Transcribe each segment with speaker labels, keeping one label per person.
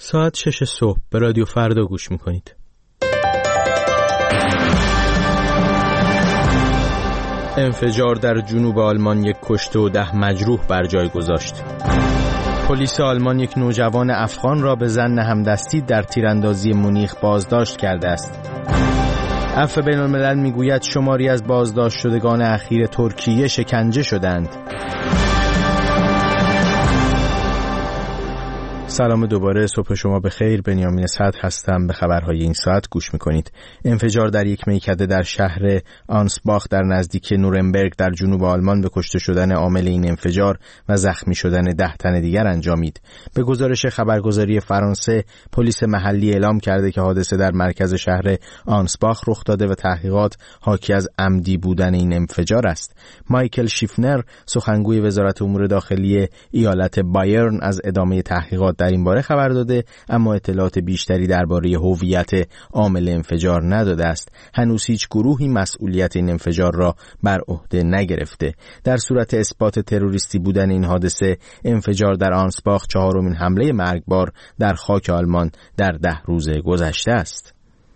Speaker 1: ساعت 6 صبح به رادیو فردا گوش میکنید. انفجار در جنوب آلمان 1 کشته و 10 مجروح بر جای گذاشت. پلیس آلمان 1 نوجوان افغان را به ظن همدستی در تیراندازی مونیخ بازداشت کرده است. عفو بین‌الملل میگوید شماری از بازداشت شدگان اخیر ترکیه شکنجه شدند. سلام دوباره، صبح شما بخیر. بنیامین صدر هستم. به خبرهای این ساعت گوش میکنید. انفجار در 1 میکده در شهر آنسباخ در نزدیک نورنبرگ در جنوب آلمان به کشته شدن عامل این انفجار و زخمی شدن 10 تن دیگر انجامید. به گزارش خبرگزاری فرانسه، پلیس محلی اعلام کرده که حادثه در مرکز شهر آنسباخ رخ داده و تحقیقات حاکی از عمدی بودن این انفجار است. مایکل شیفنر، سخنگوی وزارت امور داخلی ایالت بایرن، از ادامه تحقیقات در این باره خبر داده، اما اطلاعات بیشتری درباره هویت عامل انفجار نداده است. هنوز هیچ گروهی مسئولیت این انفجار را بر عهده نگرفته. در صورت اثبات تروریستی بودن این حادثه، انفجار در آنسباخ 4مین حمله مرگبار در خاک آلمان در 10 روز گذشته است.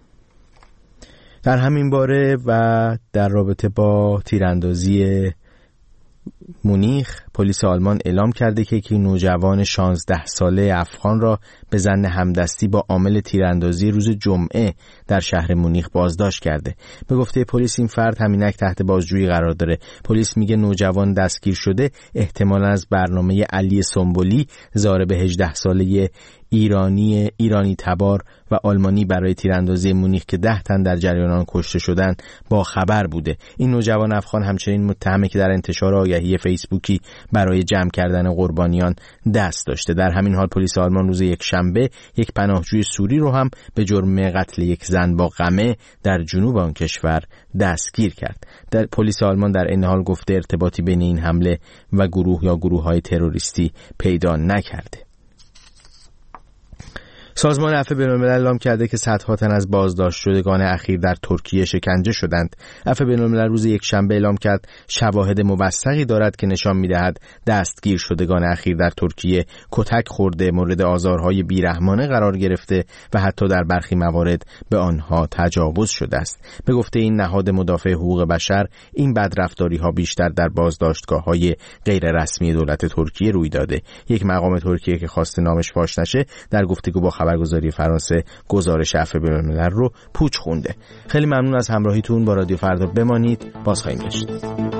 Speaker 1: در همین باره و در رابطه با تیراندازی مونیخ، پلیس آلمان اعلام کرده که یک نوجوان 16 ساله افغان را به ظن همدستی با عامل تیراندازی روز جمعه در شهر مونیخ بازداشت کرده. به گفته پلیس این فرد همینک تحت بازجویی قرار داره. پلیس میگه نوجوان دستگیر شده احتمالاً از برنامه علی سنبولی، ضارب 18 ساله ایرانی تبار و آلمانی برای تیراندازی مونیخ که 10 تن در جریان آن کشته شدند با خبر بوده. این نوجوان افغان همچنین متهمه که در انتشار آگهی فیسبوکی برای جمع کردن قربانیان دست داشته. در همین حال پلیس آلمان روز یکشنبه 1 پناهجوی سوری رو هم به جرم قتل 1 زن با قمع در جنوب آن کشور دستگیر کرد. در پلیس آلمان در این حال گفته ارتباطی بین این حمله و گروه یا گروه‌های تروریستی پیدا نکرده. سازمان عفو بین‌الملل اعلام کرده که صدها تن از بازداشت شدگان اخیر در ترکیه شکنجه شدند. عفو بین‌الملل روز یکشنبه اعلام کرد شواهد موثقی دارد که نشان می‌دهد دستگیر شدگان اخیر در ترکیه کتک خورده، مورد آزارهای بیرحمانه قرار گرفته و حتی در برخی موارد به آنها تجاوز شده است. به گفته این نهاد مدافع حقوق بشر، این بدرفتاری‌ها بیشتر در بازداشتگاه‌های غیر رسمی دولت ترکیه روی داده. یک مقام ترکیه که خواسته نامش فاش نشه، در گفتگو با خبرگزاری فرانسه گزارش عفو بین‌الملل رو پوچ خونده. خیلی ممنون از همراهیتون. با رادیو فردا بمانید. باز خواهیم گشت.